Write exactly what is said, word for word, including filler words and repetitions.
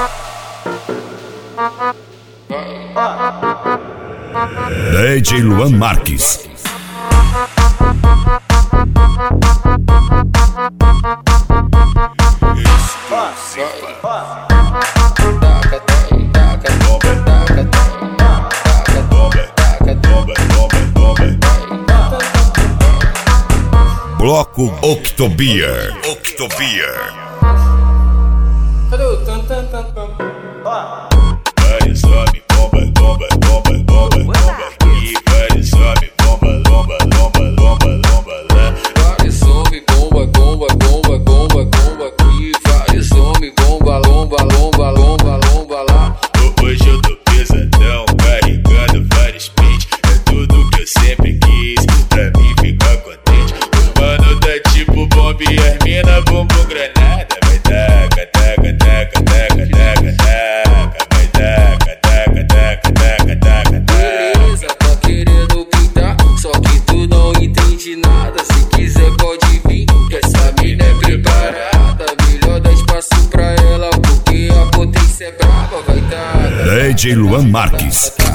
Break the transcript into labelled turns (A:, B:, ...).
A: D J Luan Marques. Bloco Octobeer. Octobeer.
B: Cadê o tan tan tan tan?
C: Vai, sobe, bomba, bomba, bomba, bomba, bomba aqui. Vai, sobe, bomba, lomba, lomba, lomba, lomba lá.
B: Vai, some, bomba, bomba, bomba, bomba, bomba aqui. Vai, some, bomba, lomba, lomba, lomba, lomba lá.
C: Hoje eu tô pesadão, carregando vários pentes. É tudo que eu sempre quis, pra mim ficar contente. O mano tá tipo bomba e as mina bumbum granada. Vai taca, taca, taca, taca, taca, taca. Vai taca, taca, taca, taca, taca, taca.
B: Beleza, tá querendo pintar, só que tu não entende nada. Se quiser pode vir, que essa mina é preparada. Melhor dar espaço pra ela, porque a potência é brava. Vai taca,
A: D J Luan Marques.